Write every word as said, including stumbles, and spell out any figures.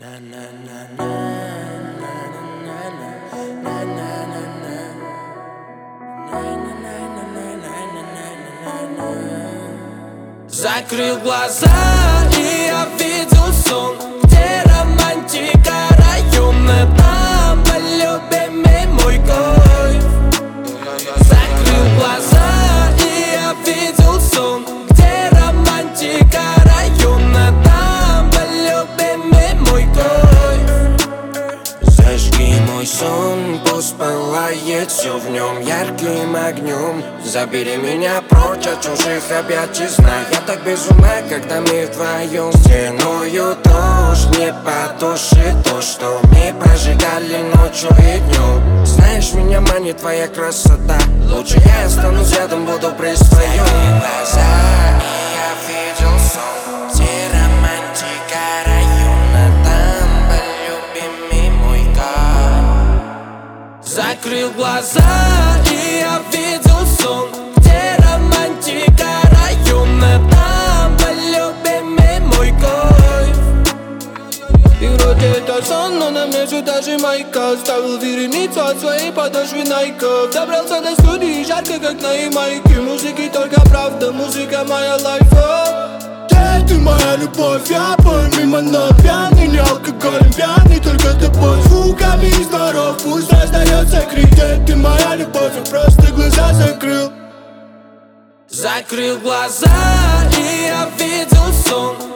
Закрыл глаза, и я видел сон, где романтика района. Там полюбимый мой кайф. Закрыл глаза, и я видел сон, где романтика района. Там полюбимый мой кайф. Зажги мой сон, пусть пылает все в нем ярким огнем. Забери меня прочь от чужих объятий, знай, я так без ума, когда мы вдвоем. Стеную дождь, не потушит то, что мы прожигали ночью и днем. Знаешь, меня манит твоя красота, лучше я останусь рядом, буду при своем. Глаза, и я видел сон, где романтика района. Там полюбимый мой кайф. Закрыл глаза, и я видел сон, где романтика района. Там полюбимый мой кайф. И вроде это сон, но на мне все даже майка. Ставил вереницу от своей подошвы найков. Добрался до студии, жарко как на Ямайке. Музыки только правда, музыка моя лайфа. Ты моя любовь, я помимо, но пьяный, не алкоголем пьяный, только тобой. Звуками здоров, пусть раздается крик. Ты моя любовь, я просто глаза закрыл. Закрыл глаза, и я видел сон,